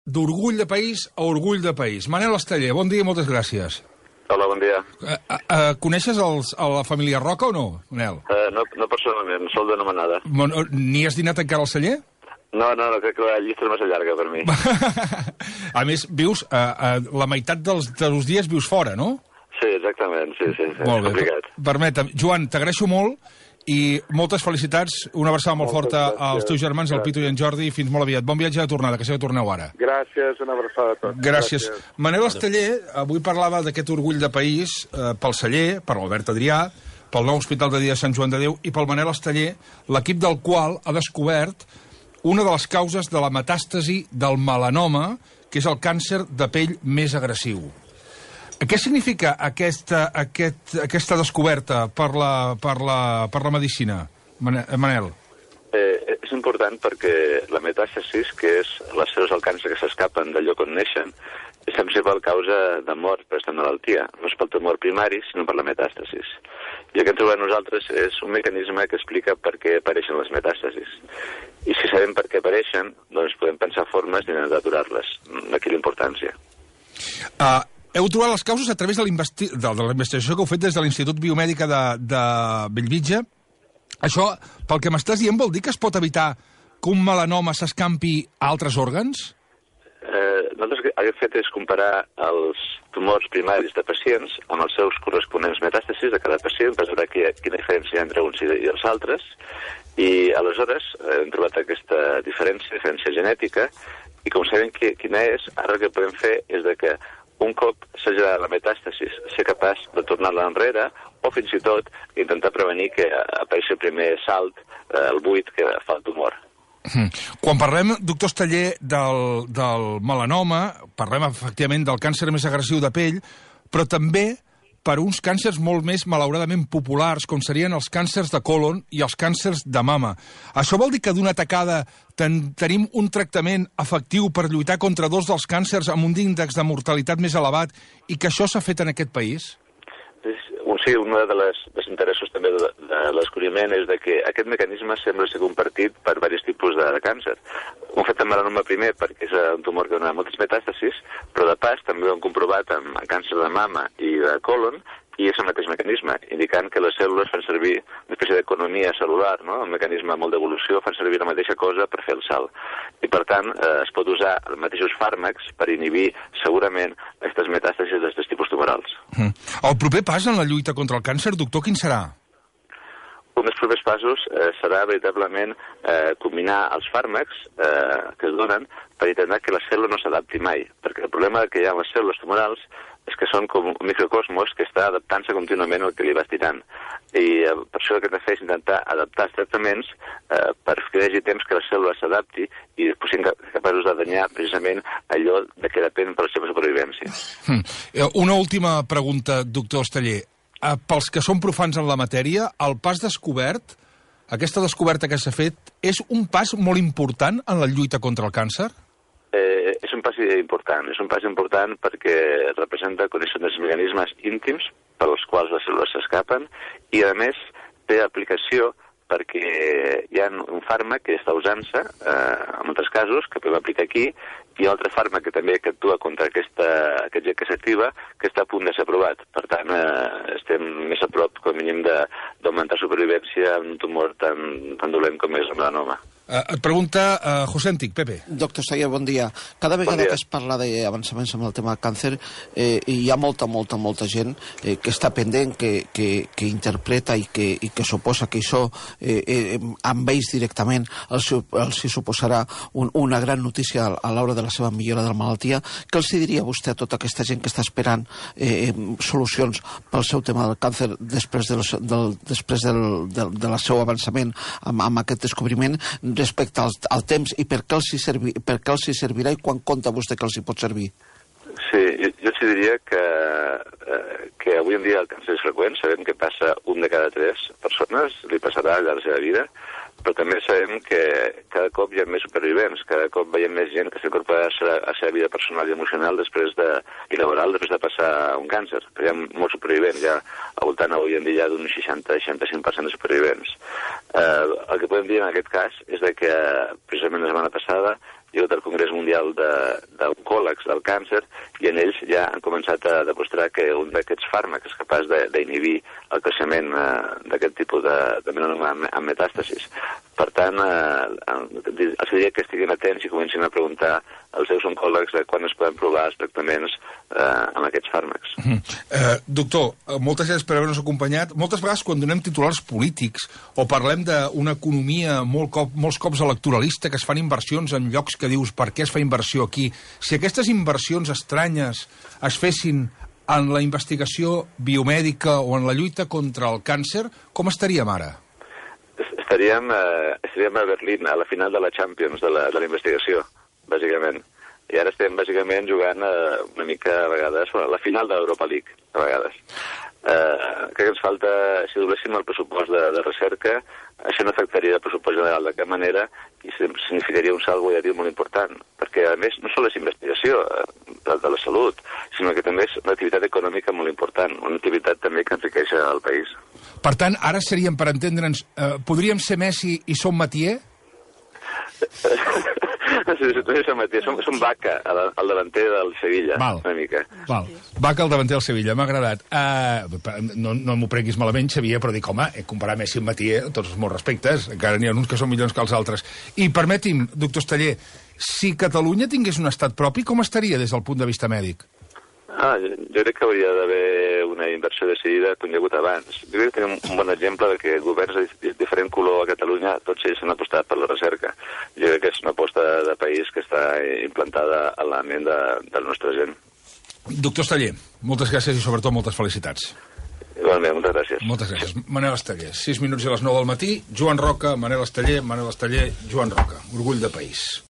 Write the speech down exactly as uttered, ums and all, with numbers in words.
d'orgull de país a orgull de país. Manel Esteller, bon dia i moltes gràcies. Hola, bon dia. Uh, uh, coneixes els, a la família Roca o no, Manel? Uh, no, no personalment, sol d'anomenada. Ni has dinat encara al celler? No, no, no, crec que la llista és massa llarga per mi. A més, vius, uh, uh, la meitat dels, dels dies vius fora, no? Sí, exactament, sí, sí, sí. Molt és complicat. bé, permetem. Joan, t'agraeixo molt i moltes felicitats, una abraçada molt Moltes forta gràcies. als teus germans, el Pitu i en Jordi, i fins molt aviat. Bon viatge de tornada, que sé que torneu ara. Gràcies, una abraçada a tots. Gràcies. Gràcies. Manel Esteller avui parlava d'aquest orgull de país eh, pel celler, per l'Albert Adrià, pel nou Hospital de Dia de Sant Joan de Déu i pel Manel Esteller, l'equip del qual ha descobert una de les causes de la metàstasi del melanoma, que és el càncer de pell més agressiu. Què significa aquesta, aquest, aquesta descoberta per la, per la, per la medicina, Manel? Eh, és important perquè la metàstasi, que és les cèl·lules del càncer que s'escapen del lloc on neixen, és la principal causa de mort per aquesta malaltia. No és pel tumor primari, sinó per la metàstasi. I el que hem trobat nosaltres és un mecanisme que explica per què apareixen les metàstasis. I si sabem per què apareixen, doncs podem pensar formes d'aturar-les. D'aquí la importància. Uh, heu trobat les causes a través de la investigació que heu fet des de l'Institut Biomèdica de, de Bellvitge. Això, pel que m'estàs dient, vol dir que es pot evitar que un melanoma s'escampi a altres òrgans? Eh, nosaltres el que hem fet és comparar els tumors primaris de pacients amb els seus corresponents metàstasis de cada pacient per veure quina, quina diferència entre uns i els altres, i aleshores eh, hem trobat aquesta diferència, diferència genètica, i com sabem qui, quina és, ara el que podem fer és de que un cop s'ha generat la metàstasis, ser capaç de tornar-la enrere o fins i tot intentar prevenir que apareixi el primer salt, eh, el buit que fa el tumor. Quan parlem, doctor Esteller, del, del melanoma, parlem efectivament del càncer més agressiu de pell, però també per uns càncers molt més, malauradament, populars, com serien els càncers de còlon i els càncers de mama. Això vol dir que d'una tacada ten, tenim un tractament efectiu per lluitar contra dos dels càncers amb un índex de mortalitat més elevat i que això s'ha fet en aquest país? Sí, un dels interessos també de, de l'escolliment és de que aquest mecanisme sembla ser compartit per diversos tipus de, de càncer. Ho hem fet amb melanoma primer perquè és un tumor que dona moltes metàstasis, però de pas també ho hem comprovat amb càncer de mama i de còlon, i és el mateix mecanisme, indicant que les cèl·lules fan servir una espècie d'economia cel·lular, no? Un mecanisme molt d'evolució, fan servir la mateixa cosa per fer el salt. I, per tant, eh, es pot usar els mateixos fàrmacs per inhibir, segurament, aquestes metàstasis d'aquests tipus tumorals. Mm. El proper pas en la lluita contra el càncer, doctor, quin serà? Un dels propers passos eh, serà veritablement eh, combinar els fàrmacs eh, que es donen per intentar que la cèl·lula no s'adapti mai, perquè el problema que hi ha amb les cèl·lules tumorals és que són com un microcosmos que està adaptant-se contínuament al que li vas tirant. I eh, per això el que hem de fer és intentar adaptar els tractaments eh, per que hi hagi temps que la cèl·lula s'adapti i després siguin capaços de danyar precisament allò de que depèn per la seva supervivència. Mm. Una última pregunta, doctor Esteller. Eh, pels que són profans en la matèria, el pas descobert, aquesta descoberta que s'ha fet, és un pas molt important en la lluita contra el càncer? Eh, és un pas important, és un pas important perquè representa conèixer els mecanismes íntims pels quals les cèl·lules s'escapen i, a més, té aplicació perquè hi ha un fàrmac que està usant-se, eh, en altres casos, que podem aplicar aquí, i altre fàrmac que també que actua contra aquesta, aquest gent que s'activa, que està a punt de ser aprovat. Per tant, eh, estem més a prop, com a mínim, d'augmentar supervivència en un tumor tan, tan dolent com és el melanoma. Uh, et pregunta uh, José Antic, Pepe. Doctor Esteller, bon dia. Cada vegada bon dia. que es parla d'avançaments amb el tema del càncer, eh, hi ha molta, molta, molta gent eh, que està pendent, que, que, que interpreta i que, i que suposa que això eh, eh, amb ells directament els, els suposarà un, una gran notícia a l'hora de la seva millora de la malaltia. Què els diria vostè a tota aquesta gent que està esperant eh, solucions pel seu tema del càncer després, del, del, després del, del, del seu avançament amb, amb aquest descobriment, respecte al, al temps i per què els hi, servi, per què els hi servirà i quan compta vostè que els hi pot servir? Sí, jo, jo els diria que, eh, que avui en dia el càncer és freqüent, sabem que passa un de cada tres persones, li passarà al llarg de la seva vida, però també sabem que cada cop hi ha més supervivents, cada cop veiem més gent que s'incorpora a la seva vida personal i emocional després de, i laboral després de passar un càncer. Però hi ha molts supervivents, ja al voltant avui en dia d'un seixanta a seixanta-cinc per cent de supervivents. Eh, el que podem dir en aquest cas és de que precisament la setmana passada hi ha hagut el Congrés Mundial d'Oncòlegs del Càncer, i en ells ja han començat a demostrar que un d'aquests fàrmacs és capaç d'inhibir el creixement eh, d'aquest tipus de, de melanoma amb metàstasis. Per tant, eh, els diria que estiguin atents i comencin a preguntar als seus oncòlegs de quan es poden provar els tractaments eh, amb aquests fàrmacs. Mm -hmm. eh, doctor, moltes gràcies per haver-nos acompanyat. Moltes vegades quan donem titulars polítics o parlem d'una economia molt cop, molts cops electoralista, que es fan inversions en llocs que dius per què es fa inversió aquí, si aquestes inversions estranyes es fessin en la investigació biomèdica o en la lluita contra el càncer, com estaríem ara? Estaríem, eh, estaríem a Berlín, a la final de la Champions, de la, de la investigació, bàsicament. I ara estem, bàsicament, jugant eh, una mica, a vegades, a la final de l'Europa League, a vegades. Eh, crec que ens falta, si dobléssim el pressupost de, de recerca, això no afectaria el pressupost general de cap manera i significaria un salt guanyatiu molt important, perquè, a més, no sols és investigació de, de la salut, sinó que també és una activitat econòmica molt important, una activitat també que enriqueix el país. Per tant, ara seríem, per entendre'ns, eh, podríem ser Messi i som Matier? Sí, sí, som Matier, som, som Vaca, el davanter del Sevilla, Val. una mica. Val. Vaca, el davanter del Sevilla, m'ha agradat. Uh, no no m'ho prenguis malament, Xavier, però dic, home, comparar Messi amb Matier, tots els meus respectes, encara n'hi ha uns que són millors que els altres. I permeti'm, doctor Esteller, si Catalunya tingués un estat propi, com estaria des del punt de vista mèdic? Ah, jo, jo crec que hauria d'haver una inversió decidida com hi ha hagut abans. Jo crec que tenim un bon exemple de que governs de diferent color a Catalunya, tots ells han apostat per la recerca. Jo crec que és una aposta de país que està implantada a la ment de, de la nostra gent. Doctor Esteller, moltes gràcies i sobretot moltes felicitats. Igualment, moltes gràcies. Moltes gràcies. Manel Esteller, sis minuts a les nou del matí, Joan Roca, Manel Esteller, Manel Esteller, Joan Roca. Orgull de país.